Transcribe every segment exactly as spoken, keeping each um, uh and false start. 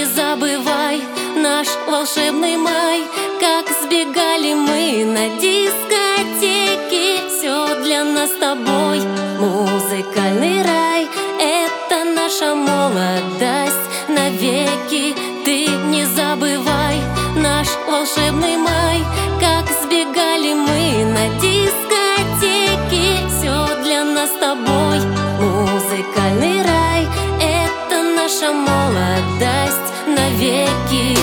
не забывай наш волшебный май, как сбегали мы на дискотеки. Все для нас с тобой музыкальный рай. Это наша молодость навеки. Ты не забывай наш волшебный май, как сбегали мы на дискотеки. Все для нас с тобой музыкальный рай. Это наша молодость навеки.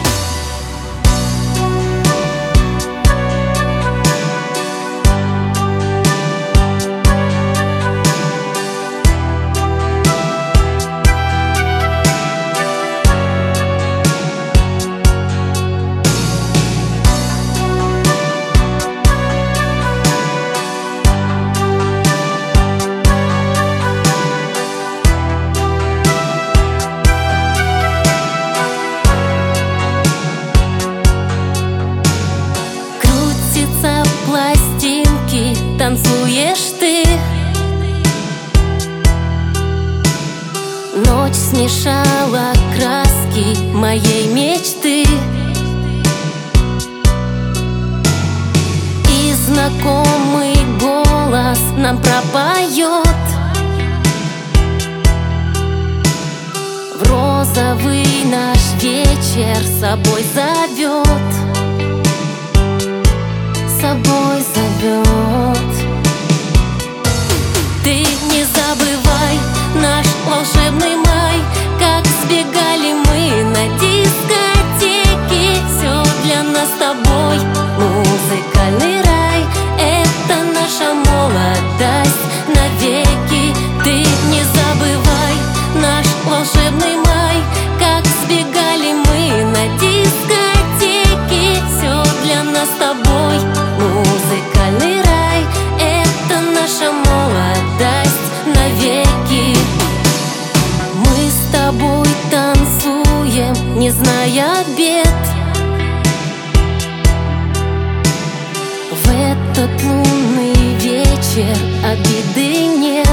Пластинки, танцуешь ты. Ночь смешала краски моей мечты, и знакомый голос нам пропоет. В розовый наш вечер с собой зовет, с собой зовет. Ты не забывай наш волшебный май, как сбегали мы на дискотеки. Все для нас с тобой музыкальный рай. Это наша молодость навеки. Ты не забывай наш волшебный май, как сбегали мы на дискотеки. Все для нас с тобой музыкальный рай. Это наша молодость навеки. Мы с тобой танцуем, не зная бед. В этот лунный вечер обиды нет.